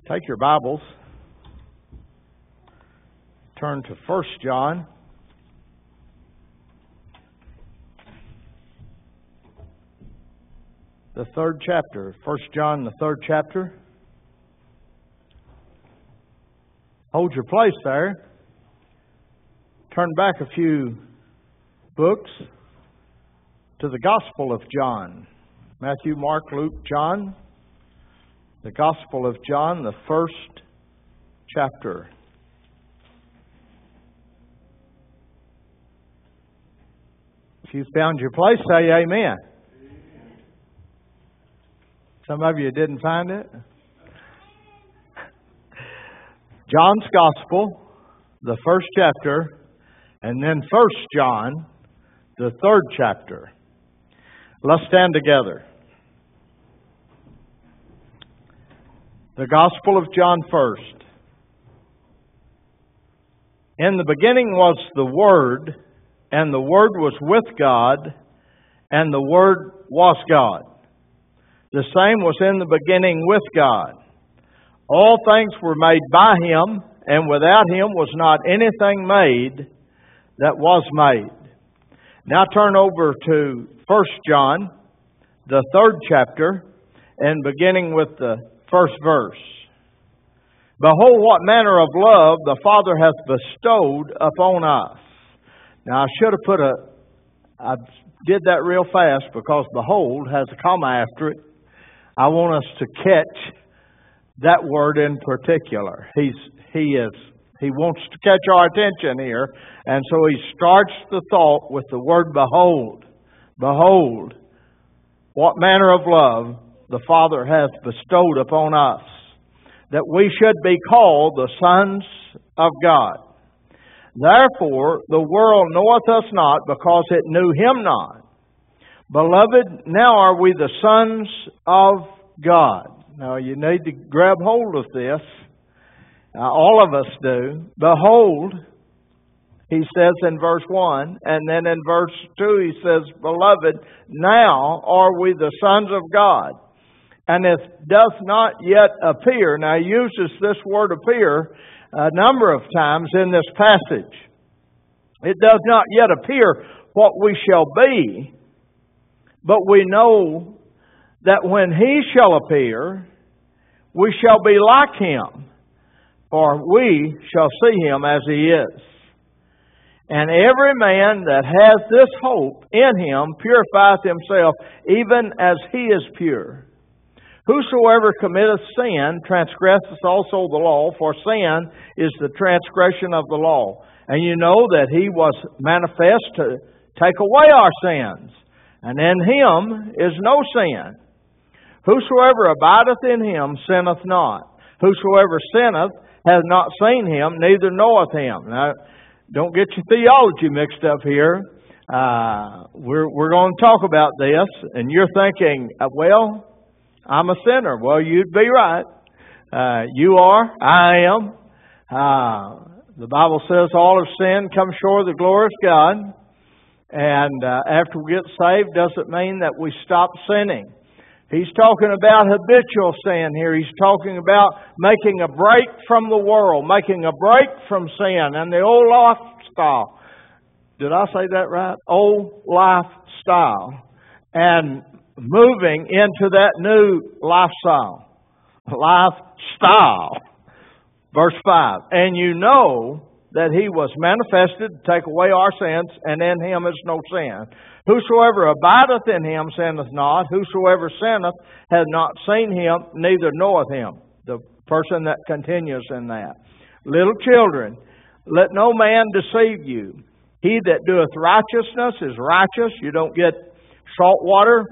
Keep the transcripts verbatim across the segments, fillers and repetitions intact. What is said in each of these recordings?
Take your Bibles, turn to First John. The third chapter. First John, the third chapter. Hold your place there. Turn back a few books to the Gospel of John. Matthew, Mark, Luke, John. The Gospel of John, the first chapter. If you found your place, say amen. Some of you didn't find it. John's Gospel, the first chapter, and then First John, the third chapter. Let's stand together. The Gospel of John first. In the beginning was the Word, and the Word was with God, and the Word was God. The same was in the beginning with God. All things were made by Him, and without Him was not anything made that was made. Now turn over to First John, the third chapter, and beginning with the first verse. Behold, what manner of love the Father hath bestowed upon us. Now I should have put a, I did that real fast because behold has a comma after it. I want us to catch that word in particular. He's, he is, he wants to catch our attention here. And so he starts the thought with the word behold. Behold, what manner of love the Father hath bestowed upon us, that we should be called the sons of God. Therefore the world knoweth us not, because it knew Him not. Beloved, now are we the sons of God. Now you need to grab hold of this. Uh, all of us do. Behold, he says in verse one, and then in verse two he says, Beloved, now are we the sons of God. And it doth not yet appear. Now he uses this word appear a number of times in this passage. It does not yet appear what we shall be, but we know that when He shall appear, we shall be like Him, for we shall see Him as He is. And every man that has this hope in Him purifieth himself, even as He is pure. Whosoever committeth sin transgresseth also the law, for sin is the transgression of the law. And you know that He was manifest to take away our sins, and in Him is no sin. Whosoever abideth in Him sinneth not. Whosoever sinneth hath not seen Him, neither knoweth Him. Now, don't get your theology mixed up here. Uh, we're we're going to talk about this, and you're thinking, well, I'm a sinner. Well, you'd be right. Uh, you are. I am. Uh, the Bible says all have sinned, come short of the glory of God. And uh, after we get saved, doesn't mean that we stop sinning. He's talking about habitual sin here. He's talking about making a break from the world, making a break from sin and the old lifestyle. Did I say that right? Old lifestyle. And moving into that new lifestyle. Lifestyle. Verse five. And you know that He was manifested to take away our sins, and in Him is no sin. Whosoever abideth in Him sinneth not. Whosoever sinneth hath not seen Him, neither knoweth Him. The person that continues in that. Little children, let no man deceive you. He that doeth righteousness is righteous. You don't get salt water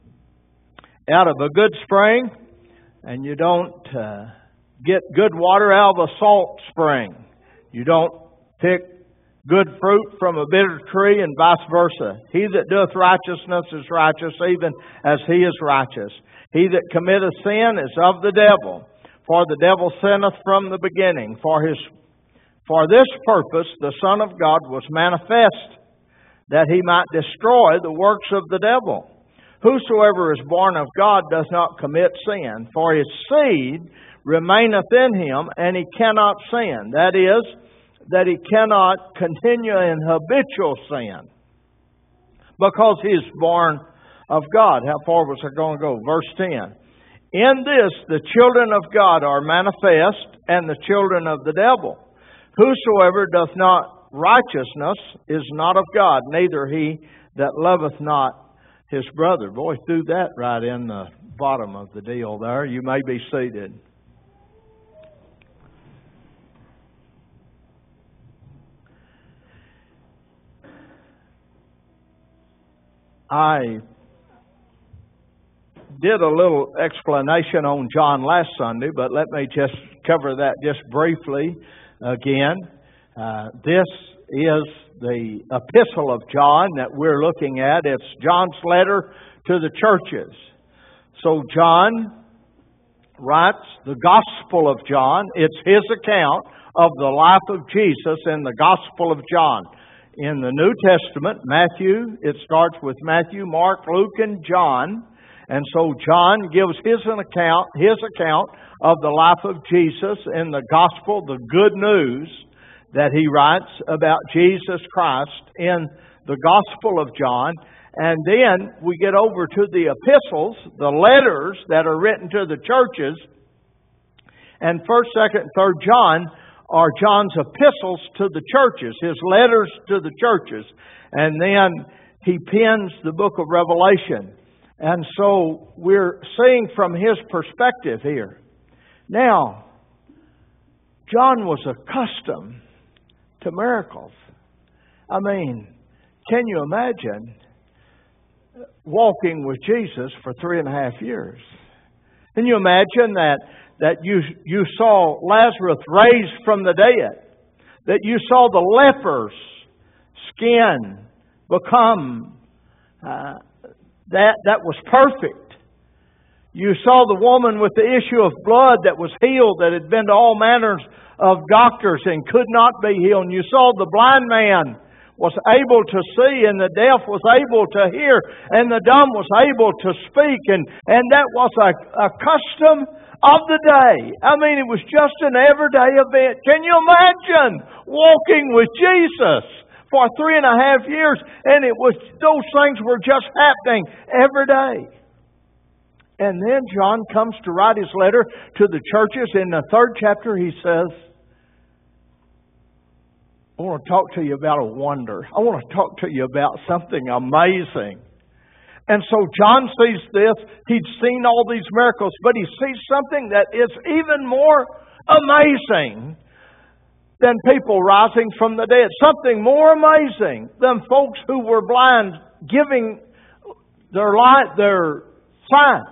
out of a good spring, and you don't uh, get good water out of a salt spring. You don't pick good fruit from a bitter tree, and vice versa. He that doeth righteousness is righteous, even as He is righteous. He that committeth sin is of the devil, for the devil sinneth from the beginning. For his, for this purpose the Son of God was manifest, that He might destroy the works of the devil. Whosoever is born of God does not commit sin, for his seed remaineth in him, and he cannot sin. That is, that he cannot continue in habitual sin, because he is born of God. How far was I going to go? Verse ten. In this the children of God are manifest, and the children of the devil. Whosoever doth not righteousness is not of God, neither he that loveth not his brother. Boy, threw that right in the bottom of the deal there. You may be seated. I did a little explanation on John last Sunday, but let me just cover that just briefly again. Uh, this is the epistle of John that we're looking at. It's John's letter to the churches. So John writes the Gospel of John. It's his account of the life of Jesus in the Gospel of John. In the New Testament, Matthew, it starts with Matthew, Mark, Luke, and John. And so John gives his an account, his account of the life of Jesus in the Gospel, the good news that he writes about Jesus Christ in the Gospel of John. And then we get over to the epistles, the letters that are written to the churches. And first, second, and third John are John's epistles to the churches, his letters to the churches. And then he pens the book of Revelation. And so we're seeing from his perspective here. Now, John was accustomed to miracles. I mean, can you imagine walking with Jesus for three and a half years? Can you imagine that that you you saw Lazarus raised from the dead? That you saw the leper's skin become uh, that that was perfect. You saw the woman with the issue of blood that was healed, that had been to all manners of doctors and could not be healed. And you saw the blind man was able to see, and the deaf was able to hear, and the dumb was able to speak. And, and that was a, a custom of the day. I mean, it was just an everyday event. Can you imagine walking with Jesus for three and a half years, and it was those things were just happening every day? And then John comes to write his letter to the churches. In the third chapter, he says, I want to talk to you about a wonder. I want to talk to you about something amazing. And so John sees this. He'd seen all these miracles, but he sees something that is even more amazing than people rising from the dead. Something more amazing than folks who were blind giving their light, their sight.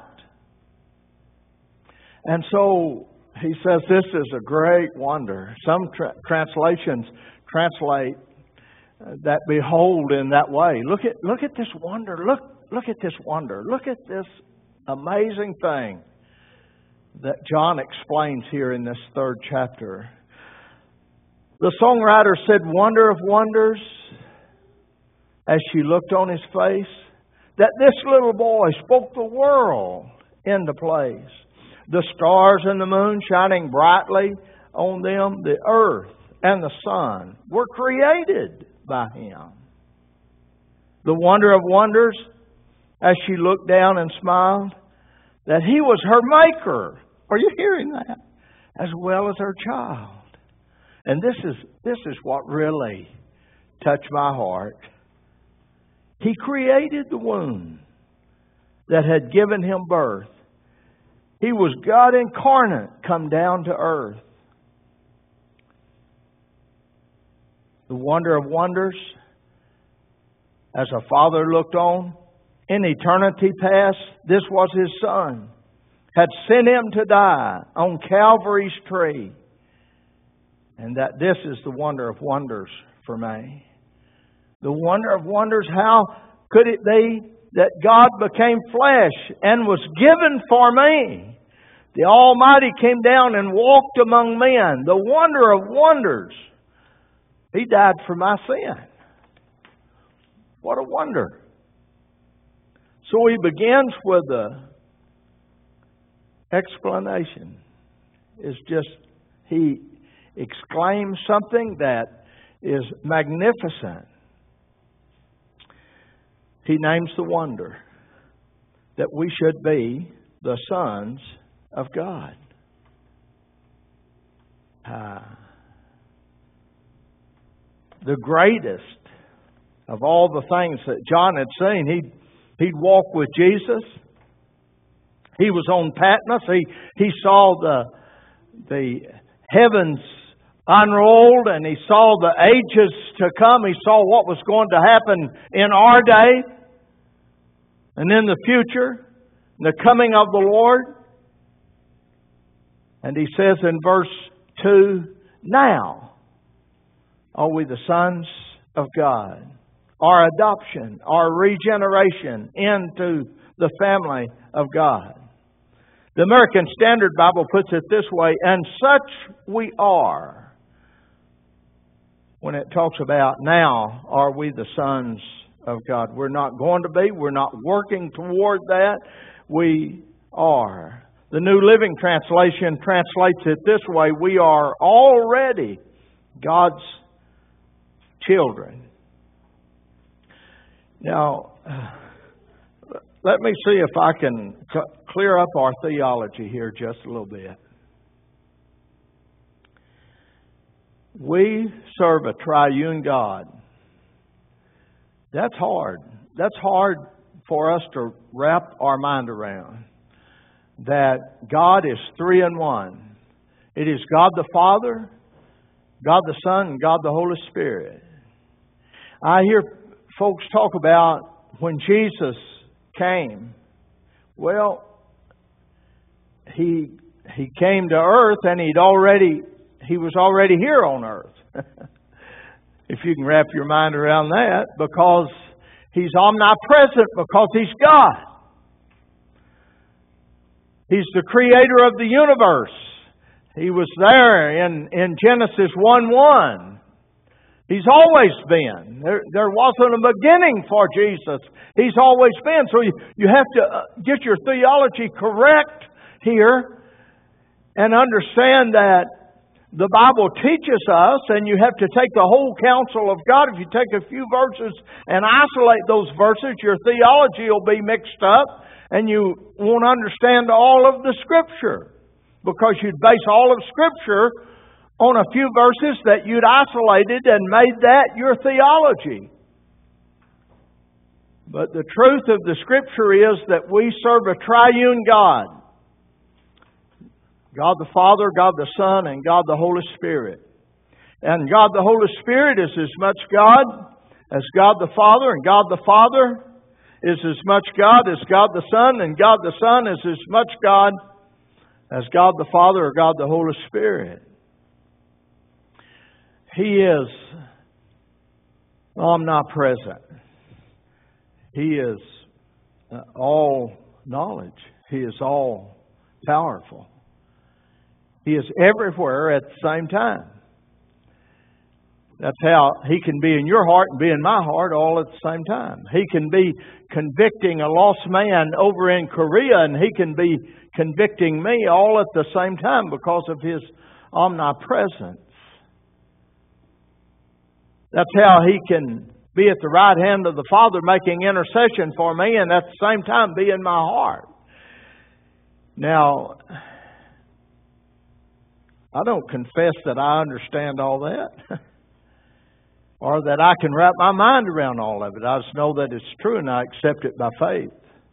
And so he says this is a great wonder. Some tra- translations translate that behold in that way. Look at look at this wonder. Look look at this wonder. Look at this amazing thing that John explains here in this third chapter. The songwriter said, "Wonder of wonders," as she looked on his face, that this little boy spoke the world into place. The stars and the moon shining brightly on them, the earth and the sun were created by him. The wonder of wonders, as she looked down and smiled, that he was her maker. Are you hearing that? As well as her child. And this is this is what really touched my heart. He created the womb that had given him birth. He was God incarnate come down to earth. The wonder of wonders, as a father looked on, in eternity past, this was his son, had sent him to die on Calvary's tree. And that this is the wonder of wonders for me. The wonder of wonders, how could it be that God became flesh and was given for me? The Almighty came down and walked among men. The wonder of wonders. He died for my sin. What a wonder. So he begins with an explanation. is just, he exclaims something that is magnificent. He names the wonder that we should be the sons of God. Uh, the greatest of all the things that John had seen, he'd, he'd walk with Jesus. He was on Patmos. He, he saw the, the heavens unrolled, and he saw the ages to come. He saw what was going to happen in our day and in the future, the coming of the Lord. And he says in verse two, now are we the sons of God. Our adoption, our regeneration into the family of God. The American Standard Bible puts it this way, and such we are. When it talks about now are we the sons of God. We're not going to be. We're not working toward that. We are. The New Living Translation translates it this way. We are already God's children. Now, let me see if I can c- clear up our theology here just a little bit. We serve a triune God. That's hard. That's hard for us to wrap our mind around. That God is three in one. It is God the Father, God the Son, and God the Holy Spirit. I hear folks talk about when Jesus came. Well, he he came to earth, and he'd already he was already here on earth. If you can wrap your mind around that, because he's omnipresent, because he's God. He's the creator of the universe. He was there in, in Genesis one one. He's always been. There, there wasn't a beginning for Jesus. He's always been. So you, you have to get your theology correct here and understand that the Bible teaches us, and you have to take the whole counsel of God. If you take a few verses and isolate those verses, your theology will be mixed up, and you won't understand all of the Scripture, because you'd base all of Scripture on a few verses that you'd isolated and made that your theology. But the truth of the Scripture is that we serve a triune God. God the Father, God the Son, and God the Holy Spirit. And God the Holy Spirit is as much God as God the Father, and God the Father is as much God as God the Son, and God the Son is as much God as God the Father or God the Holy Spirit. He is omnipresent. He is all knowledge. He is all powerful. He is everywhere at the same time. That's how He can be in your heart and be in my heart all at the same time. He can be convicting a lost man over in Korea, and He can be convicting me all at the same time because of His omnipresence. That's how He can be at the right hand of the Father making intercession for me, and at the same time be in my heart. Now, I don't confess that I understand all that, or that I can wrap my mind around all of it. I just know that it's true, and I accept it by faith.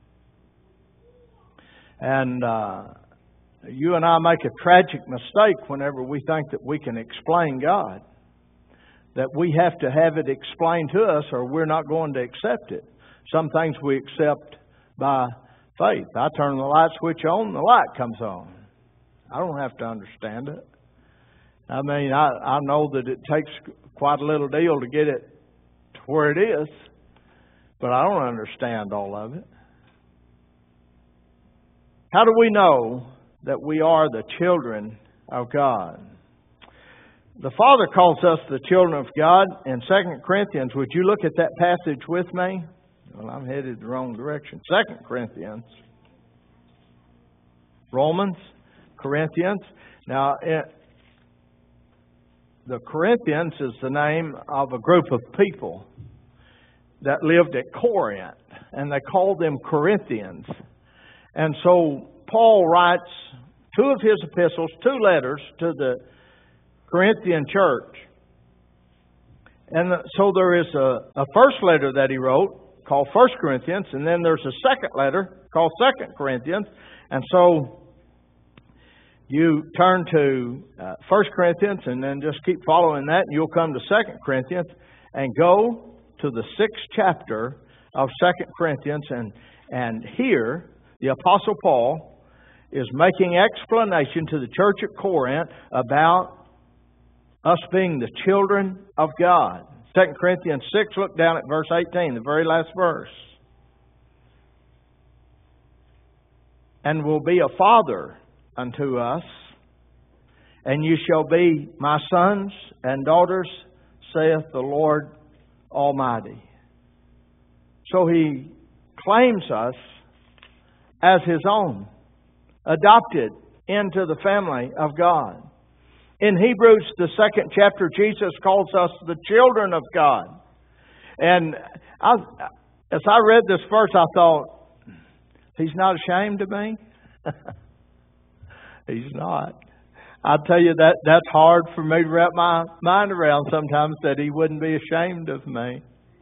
And uh, you and I make a tragic mistake whenever we think that we can explain God, that we have to have it explained to us, or we're not going to accept it. Some things we accept by faith. I turn the light switch on, the light comes on. I don't have to understand it. I mean, I, I know that it takes quite a little deal to get it to where it is, but I don't understand all of it. How do we know that we are the children of God? The Father calls us the children of God in Second Corinthians. Would you look at that passage with me? Well, I'm headed the wrong direction. Second Corinthians. Romans, Corinthians. Now, it, the Corinthians is the name of a group of people that lived at Corinth, and they called them Corinthians. And so Paul writes two of his epistles, two letters to the Corinthian church. And so there is a, a first letter that he wrote called First Corinthians, and then there's a second letter called Second Corinthians. And so you turn to uh, First Corinthians and then just keep following that, and you'll come to Second Corinthians and go to the sixth chapter of Second Corinthians. And, and here, the Apostle Paul is making explanation to the church at Corinth about us being the children of God. Second Corinthians six, look down at verse eighteen, the very last verse. And will be a father unto us, and you shall be my sons and daughters, saith the Lord Almighty. So He claims us as His own, adopted into the family of God. In Hebrews, the second chapter, Jesus calls us the children of God. And I, as I read this verse, I thought, He's not ashamed of me? He's not. I tell you, that that's hard for me to wrap my mind around sometimes, that He wouldn't be ashamed of me.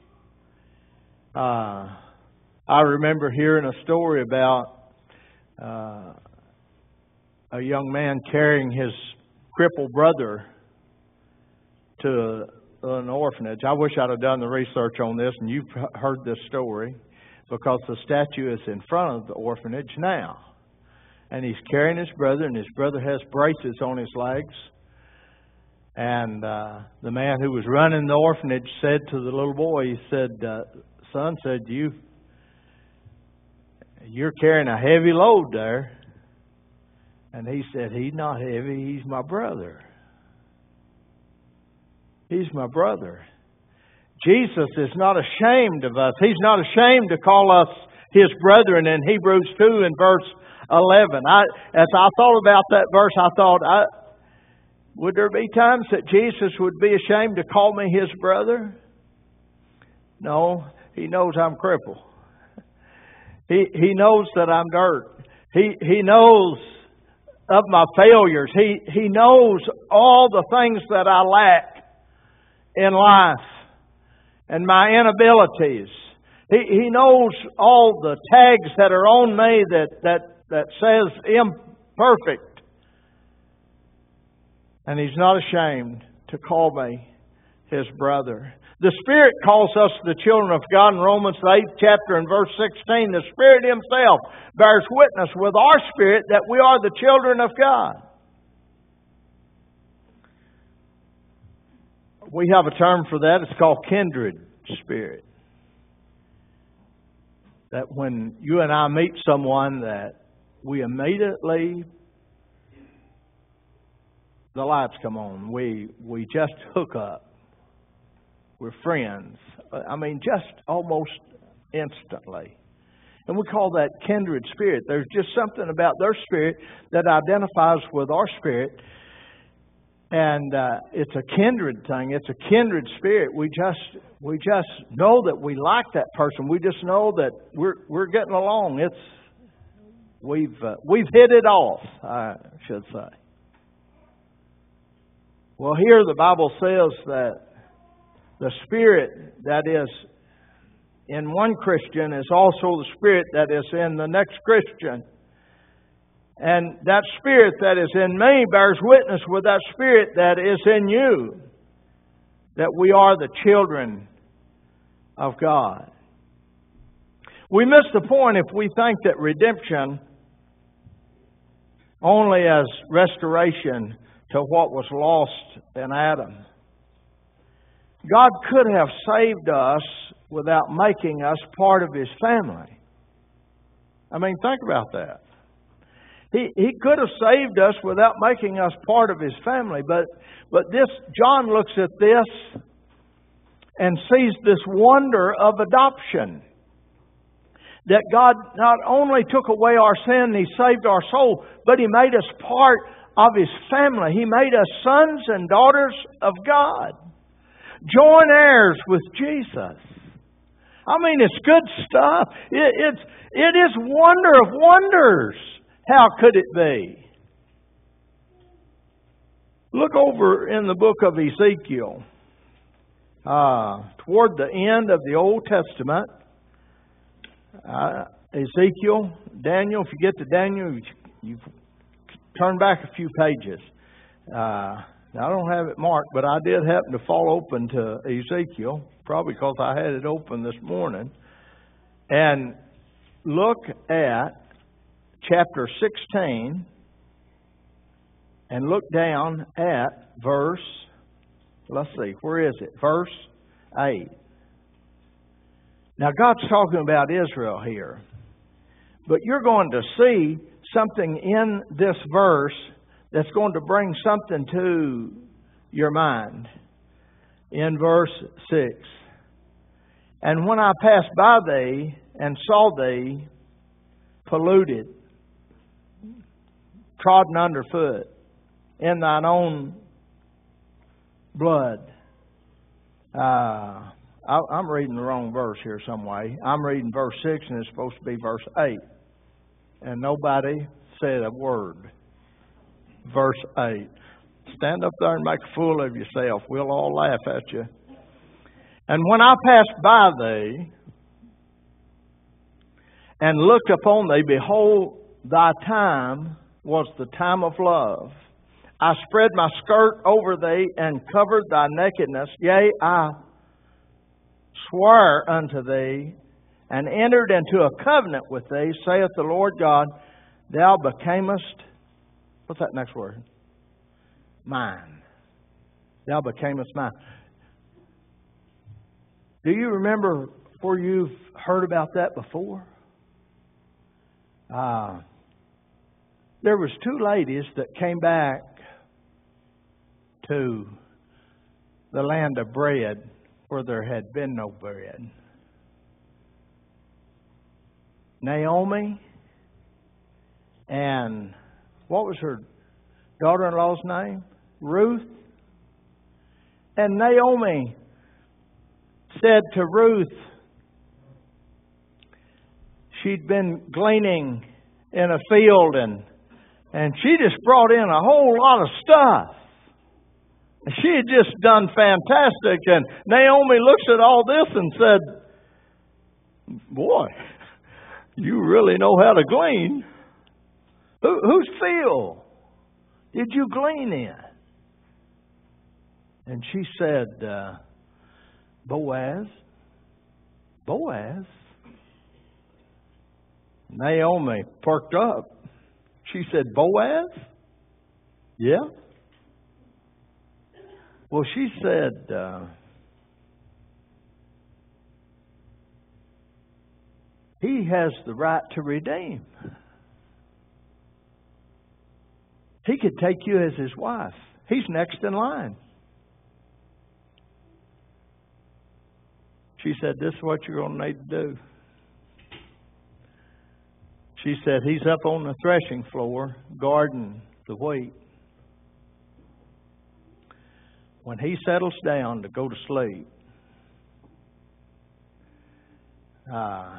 Uh, I remember hearing a story about uh, a young man carrying his crippled brother to an orphanage. I wish I'd have done the research on this, and you've heard this story, because the statue is in front of the orphanage now. And he's carrying his brother, and his brother has braces on his legs. And uh, the man who was running the orphanage said to the little boy, he said, uh, son, said, you, you're carrying a heavy load there. And he said, he's not heavy, he's my brother. He's my brother. Jesus is not ashamed of us. He's not ashamed to call us His brethren in Hebrews two and verse eleven. I, as I thought about that verse, I thought, I, would there be times that Jesus would be ashamed to call me His brother? No, He knows I'm crippled. He He knows that I'm dirt. He He knows of my failures. He He knows all the things that I lack in life and my inabilities. He He knows all the tags that are on me that that that says imperfect. And He's not ashamed to call me His brother. The Spirit calls us the children of God in Romans the eighth chapter and verse sixteen. The Spirit Himself bears witness with our spirit that we are the children of God. We have a term for that. It's called kindred spirit. That when you and I meet someone, that we immediately, the lights come on. We we just hook up. We're friends. I mean, just almost instantly. And we call that kindred spirit. There's just something about their spirit that identifies with our spirit. And uh, it's a kindred thing. It's a kindred spirit. We just we just know that we like that person. We just know that we're we're getting along. It's we've uh, we've hit it off, I should say. Well, here the Bible says that the Spirit that is in one Christian is also the Spirit that is in the next Christian. And that Spirit that is in me bears witness with that Spirit that is in you, that we are the children of God. We miss the point if we think that redemption only as restoration to what was lost in Adam. God could have saved us without making us part of His family. I mean, think about that. He He could have saved us without making us part of His family. But but this John looks at this and sees this wonder of adoption. That God not only took away our sin, He saved our soul, but He made us part of His family. He made us sons and daughters of God. Joint heirs with Jesus. I mean, it's good stuff. It, it's, it is wonder of wonders. How could it be? Look over in the book of Ezekiel. Uh, toward the end of the Old Testament. Uh, Ezekiel, Daniel, if you get to Daniel, you turn back a few pages. Uh, I don't have it marked, but I did happen to fall open to Ezekiel, probably because I had it open this morning. And look at chapter sixteen and look down at verse, let's see, where is it? Verse eight. Now, God's talking about Israel here. But you're going to see something in this verse that's going to bring something to your mind. In verse six. And when I passed by thee and saw thee polluted, trodden underfoot in thine own blood. Uh, I, I'm reading the wrong verse here some way. I'm reading verse six and it's supposed to be verse eight. And nobody said a word. Verse eight. Stand up there and make a fool of yourself. We'll all laugh at you. And when I passed by thee and looked upon thee, behold, thy time was the time of love. I spread my skirt over thee and covered thy nakedness. Yea, I swore unto thee and entered into a covenant with thee, saith the Lord God, thou becamest, what's that next word? Mine. Thou becamest mine. Do you remember where you've heard about that before? Uh, there was two ladies that came back to the land of bread where there had been no bread. Naomi and what was her daughter-in-law's name? Ruth. And Naomi said to Ruth, she'd been gleaning in a field and and she just brought in a whole lot of stuff. She had just done fantastic. And Naomi looks at all this and said, boy, you really know how to glean. Who, whose field did you glean in? And she said, uh, Boaz. Boaz. Naomi perked up. She said, Boaz? Yeah. Well, she said, uh, he has the right to redeem. He could take you as his wife. He's next in line. She said, this is what you're going to need to do. She said, he's up on the threshing floor guarding the wheat. When he settles down to go to sleep, uh,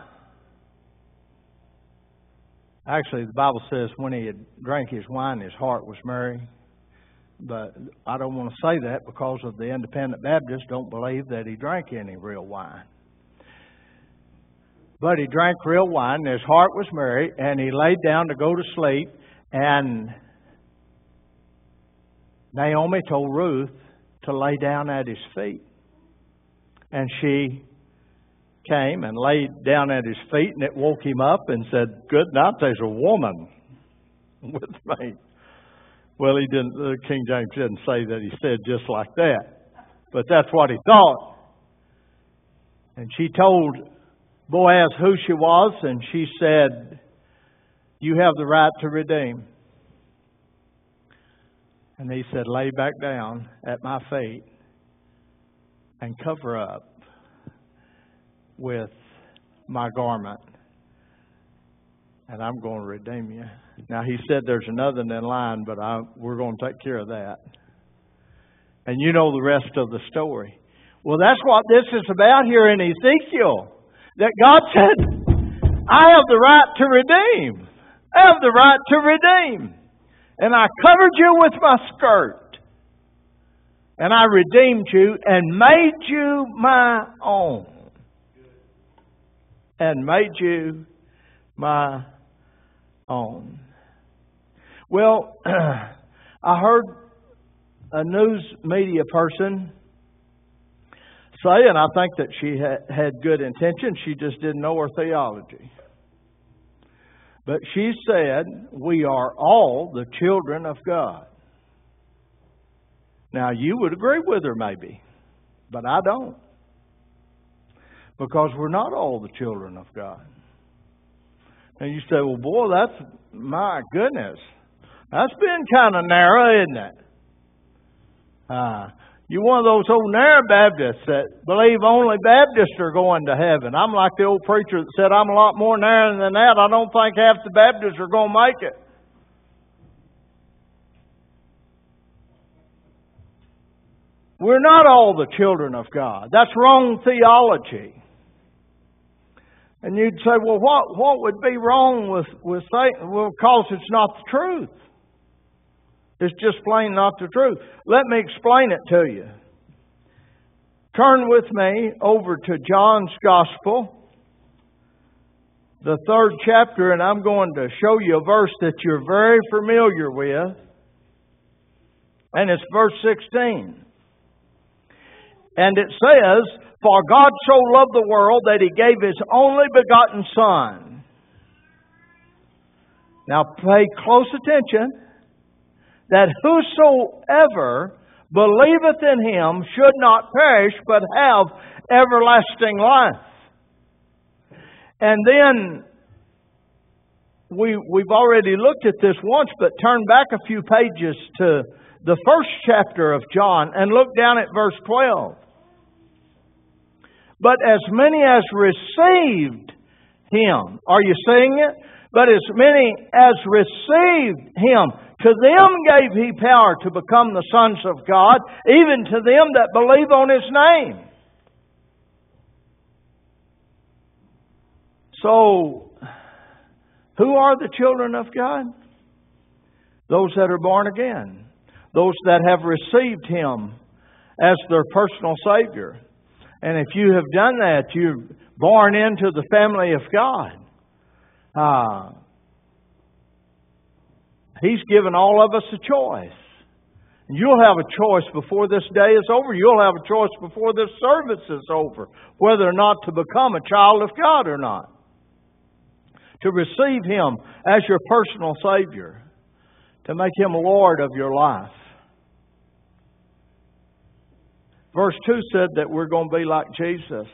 actually the Bible says when he had drank his wine, his heart was merry. But I don't want to say that because of the independent Baptists don't believe that he drank any real wine. But he drank real wine, and his heart was merry, and he laid down to go to sleep. And Naomi told Ruth to lay down at his feet. And she came and laid down at his feet, and it woke him up and said, good night, there's a woman with me. Well, he didn't. Uh, King James didn't say that he said just like that. But that's what he thought. And she told Boaz who she was, and she said, you have the right to redeem. And he said, lay back down at my feet and cover up with my garment. and I'm going to redeem you. Now, he said there's another in line, but I, we're going to take care of that. And you know the rest of the story. Well, that's what this is about here in Ezekiel. That God said, I have the right to redeem. I have the right to redeem. And I covered you with my skirt. And I redeemed you and made you my own. And made you my own. Well, I heard a news media person say, and I think that she had, had good intentions, she just didn't know her theology. But she said, we are all the children of God. Now, you would agree with her maybe, but I don't. Because we're not all the children of God. And you say, well, boy, that's, my goodness, that's been kind of narrow, isn't it? Uh, you're one of those old narrow Baptists that believe only Baptists are going to heaven. I'm like the old preacher that said, I'm a lot more narrow than that. I don't think half the Baptists are going to make it. We're not all the children of God. That's wrong theology. And you'd say, well, what, what would be wrong with, with Satan? Well, because it's not the truth. It's just plain not the truth. Let me explain it to you. Turn with me over to John's Gospel, the third chapter, and I'm going to show you a verse that you're very familiar with. And it's verse sixteen. And it says, for God so loved the world that He gave His only begotten Son. Now pay close attention. That whosoever believeth in Him should not perish, but have everlasting life. And then, we, we've already looked at this once, but turn back a few pages to the first chapter of John and look down at verse twelve. But as many as received Him, are you seeing it? But as many as received Him, to them gave He power to become the sons of God, even to them that believe on His name. So, who are the children of God? Those that are born again. Those that have received Him as their personal Savior. And if you have done that, you're born into the family of God. Uh, He's given all of us a choice. You'll have a choice before this day is over. You'll have a choice before this service is over, whether or not to become a child of God or not. To receive Him as your personal Savior. To make Him Lord of your life. Verse two said that we're going to be like Jesus.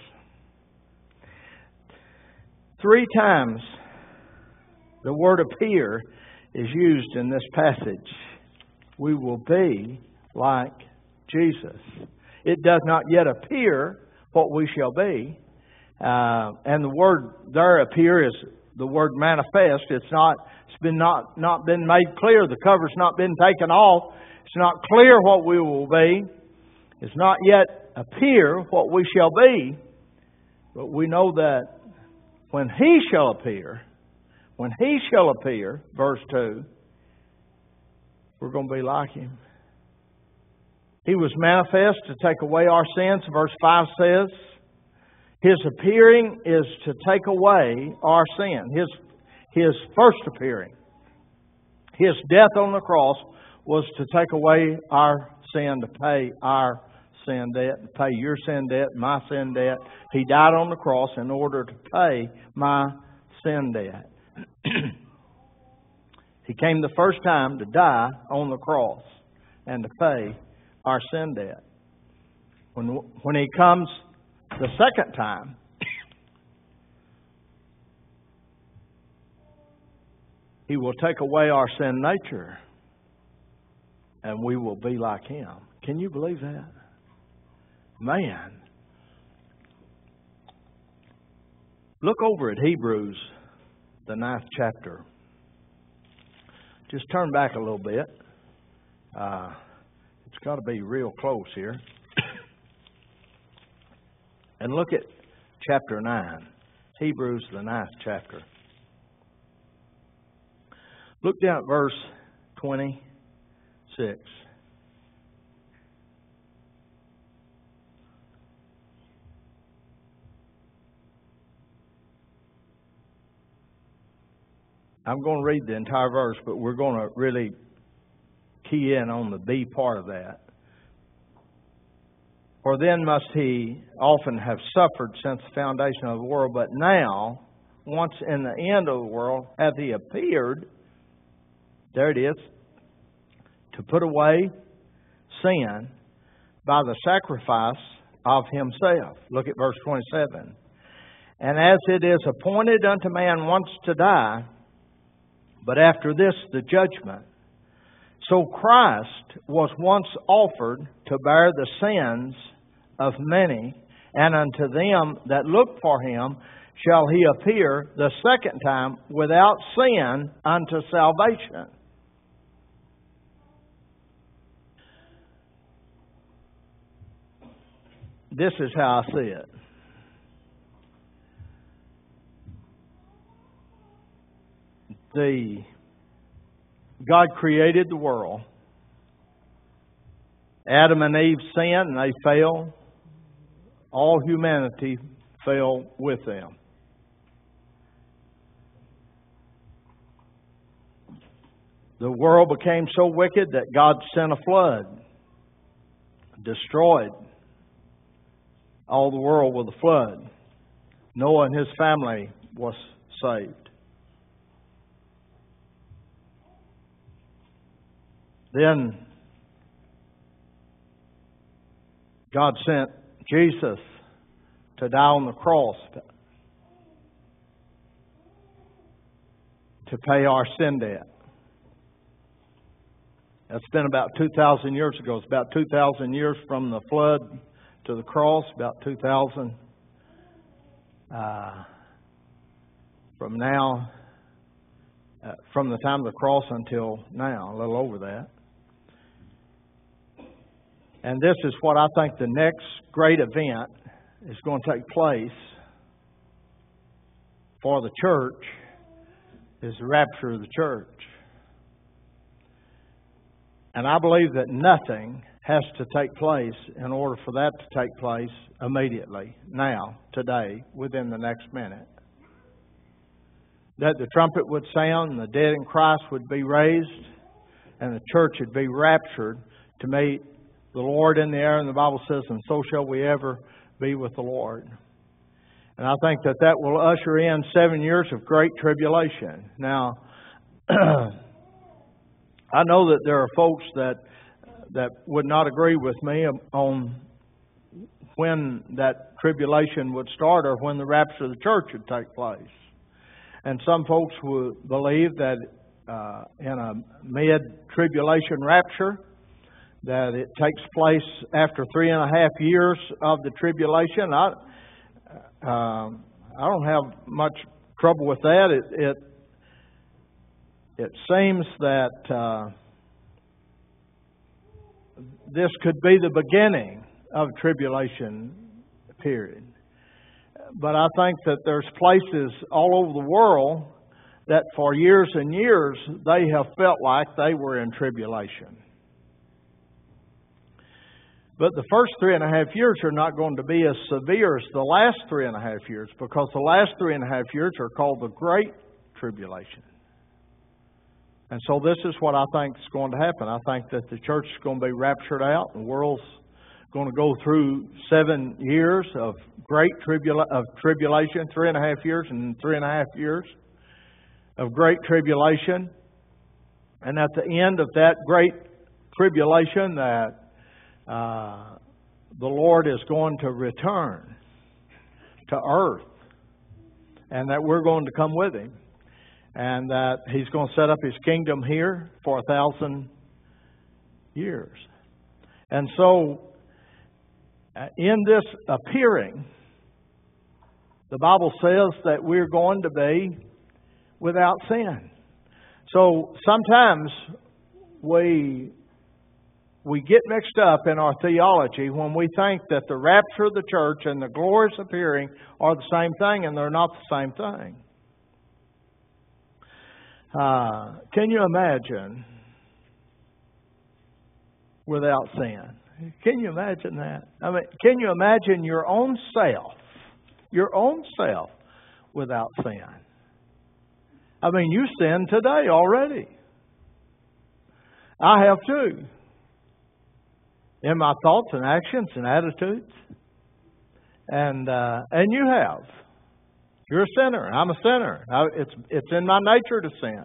Three times the word appear is used in this passage. We will be like Jesus. It does not yet appear what we shall be. Uh, and the word there appear is the word manifest. It's not, it's been not, not been made clear. The cover's not been taken off. It's not clear what we will be. It's not yet appear what we shall be. But we know that when He shall appear, when He shall appear, verse two, we're going to be like Him. He was manifest to take away our sins, verse five says. His appearing is to take away our sin. His, his first appearing. His death on the cross was to take away our sin, to pay our sin debt, to pay your sin debt, my sin debt. He died on the cross in order to pay my sin debt. He came the first time to die on the cross and to pay our sin debt. When, when He comes the second time, He will take away our sin nature and we will be like Him. Can you believe that? Man. Look over at Hebrews, the ninth chapter. Just turn back a little bit. Uh, it's got to be real close here. And look at chapter nine. Hebrews, the ninth chapter. Look down at verse twenty-six. I'm going to read the entire verse, but we're going to really key in on the B part of that. For then must he often have suffered since the foundation of the world, but now, once in the end of the world, hath he appeared, there it is, to put away sin by the sacrifice of himself. Look at verse twenty-seven. And as it is appointed unto man once to die, but after this the judgment, so Christ was once offered to bear the sins of many, and unto them that look for him shall he appear the second time without sin unto salvation. This is how I see it. The God created the world. Adam and Eve sinned and they fell. All humanity fell with them. The world became so wicked that God sent a flood, destroyed all the world with a flood. Noah and his family was saved. Then God sent Jesus to die on the cross to, to pay our sin debt. That's been about two thousand years ago. It's about two thousand years from the flood to the cross, about two thousand uh, from now, uh, from the time of the cross until now, a little over that. And this is what I think the next great event is going to take place for the church, is the rapture of the church. And I believe that nothing has to take place in order for that to take place immediately, now, today, within the next minute. That the trumpet would sound, and the dead in Christ would be raised, and the church would be raptured to meet the Lord in the air, and the Bible says, and so shall we ever be with the Lord. And I think that that will usher in seven years of great tribulation. Now, I know that there are folks that that would not agree with me on when that tribulation would start or when the rapture of the church would take place. And some folks would believe that uh, in a mid-tribulation rapture, that it takes place after three and a half years of the tribulation. I, uh, I don't have much trouble with that. It it, it seems that uh, this could be the beginning of a tribulation period. But I think that there's places all over the world that for years and years they have felt like they were in tribulation. But the first three and a half years are not going to be as severe as the last three and a half years, because the last three and a half years are called the Great Tribulation. And so this is what I think is going to happen. I think that the church is going to be raptured out, and the world's going to go through seven years of great tribula- of tribulation, three and a half years and three and a half years of great tribulation. And at the end of that great tribulation, that Uh, the Lord is going to return to earth, and that we're going to come with Him, and that He's going to set up His kingdom here for a thousand years. And so, uh, in this appearing, the Bible says that we're going to be without sin. So sometimes we we get mixed up in our theology when we think that the rapture of the church and the glorious appearing are the same thing, and they're not the same thing. Uh, can you imagine without sin? Can you imagine that? I mean, can you imagine your own self, your own self without sin? I mean, you sin today already. I have too. In my thoughts and actions and attitudes. And uh, and you have. You're a sinner. I'm a sinner. I, it's, it's in my nature to sin.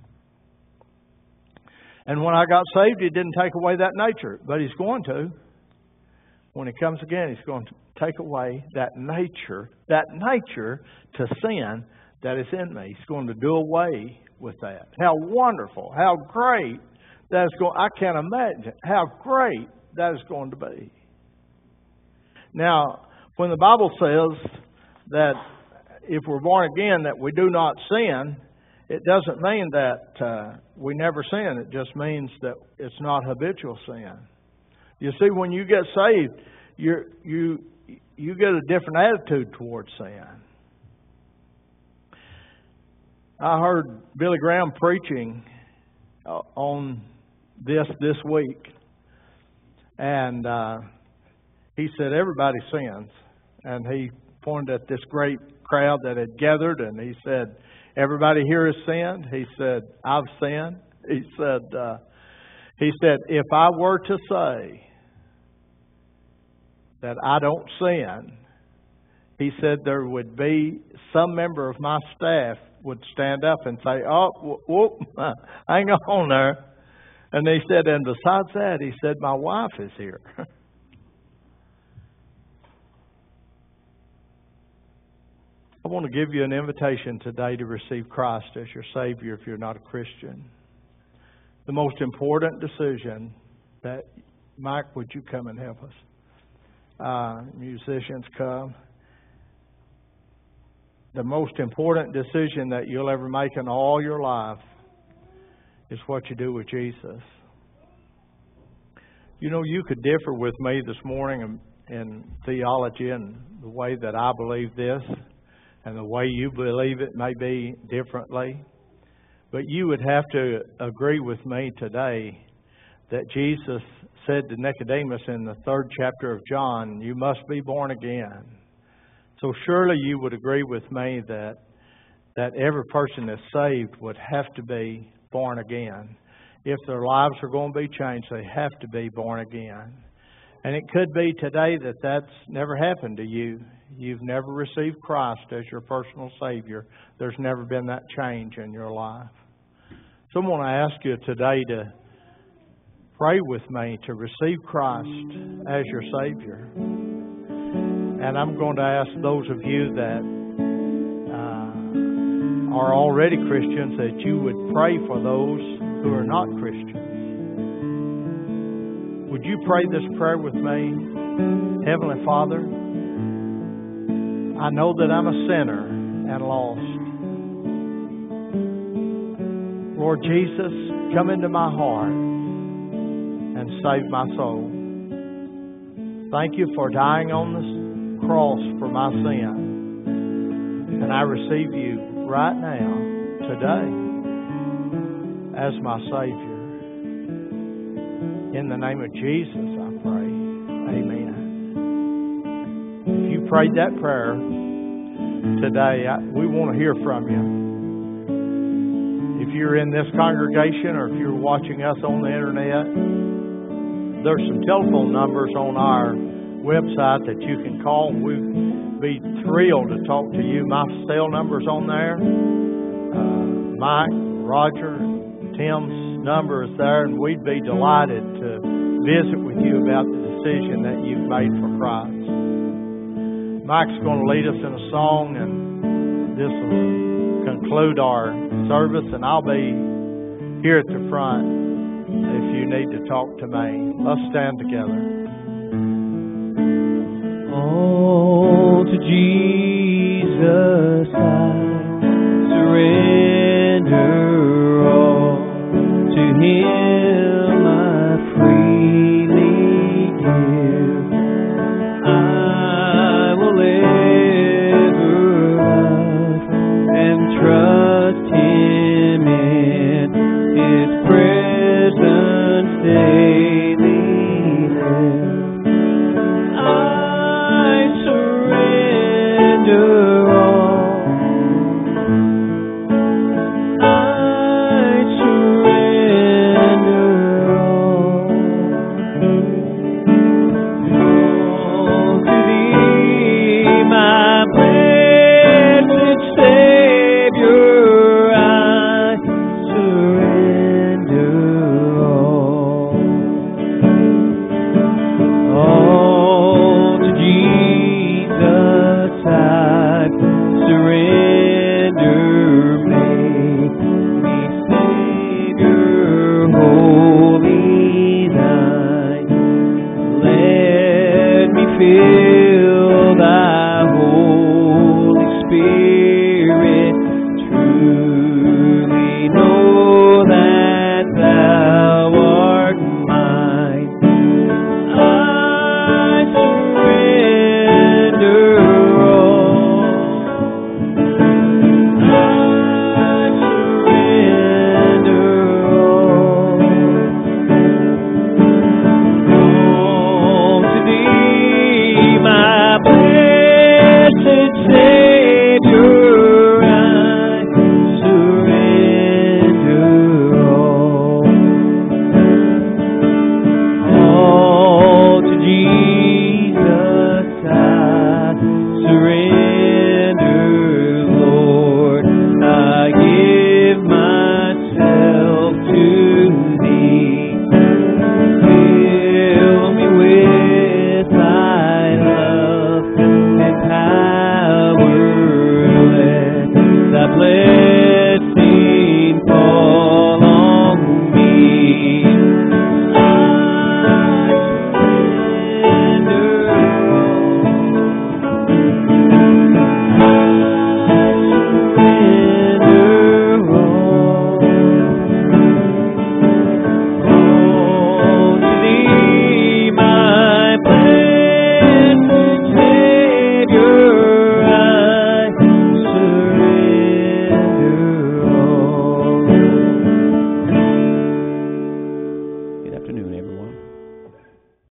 And when I got saved, He didn't take away that nature. But He's going to. When He comes again, He's going to take away that nature, that nature to sin that is in me. He's going to do away with that. How wonderful, how great that is going. I can't imagine how great that is going to be. Now, when the Bible says that if we're born again that we do not sin, it doesn't mean that uh, we never sin. It just means that it's not habitual sin. You see, when you get saved, you you you get a different attitude towards sin. I heard Billy Graham preaching on this this week. And uh, he said, everybody sins. And he pointed at this great crowd that had gathered, and he said, everybody here has sinned. He said, I've sinned. He said, uh, he said, if I were to say that I don't sin, he said there would be some member of my staff would stand up and say, oh, whoop, hang on there. And he said, and besides that, he said, my wife is here. I want to give you an invitation today to receive Christ as your Savior if you're not a Christian. The most important decision that, Mike, would you come and help us? Uh, musicians, come. The most important decision that you'll ever make in all your life is what you do with Jesus. You know, you could differ with me this morning in, in theology and the way that I believe this, and the way you believe it may be differently. But you would have to agree with me today that Jesus said to Nicodemus in the third chapter of John, you must be born again. So surely you would agree with me that that every person that's saved would have to be born again. If their lives are going to be changed, they have to be born again. And it could be today that that's never happened to you. You've never received Christ as your personal Savior. There's never been that change in your life. So I want to ask you today to pray with me to receive Christ as your Savior. And I'm going to ask those of you that are already Christians that you would pray for those who are not Christians. Would you pray this prayer with me? Heavenly Father, I know that I'm a sinner and lost. Lord Jesus, come into my heart and save my soul. Thank you for dying on the cross for my sin. And I receive you right now, today, as my Savior. In the name of Jesus, I pray. Amen. If you prayed that prayer today, I, we want to hear from you. If you're in this congregation or if you're watching us on the internet, there's some telephone numbers on our website that you can call. We'd be thrilled to talk to you. My cell number's on there. Uh, Mike, Roger, Tim's number is there, and we'd be delighted to visit with you about the decision that you've made for Christ. Mike's going to lead us in a song, and this will conclude our service, and I'll be here at the front if you need to talk to me. Let's stand together. Oh, to Jesus I surrender. endure all to His